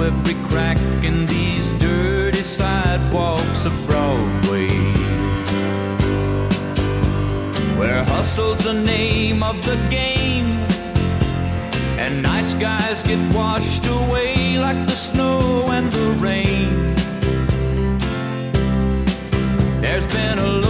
every crack in these dirty sidewalks of Broadway, where hustle's the name of the game, and nice guys get washed away like the snow and the rain. There's been a